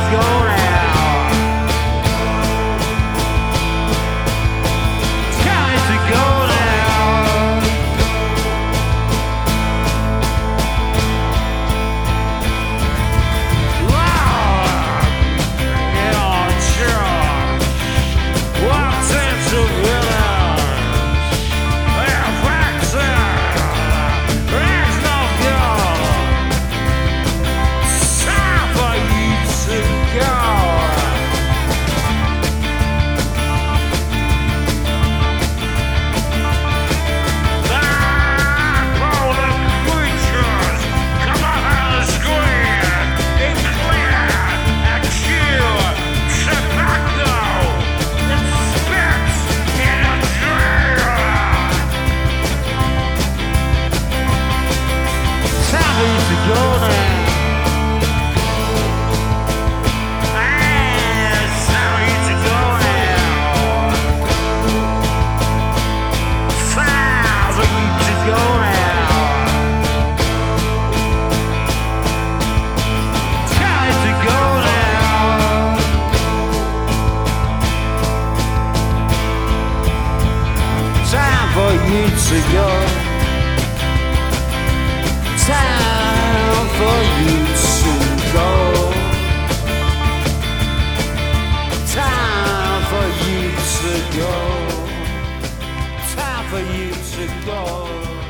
go now. Time to go now. Wow. Yeah, sure. What's into villains? Yeah, practice. There's no good. Time for you to go. Go now. It's time for you to go now. Time for you to go now. Time to go now. Time for you to go. Time for you to go. Time for you to go. Time for you to go.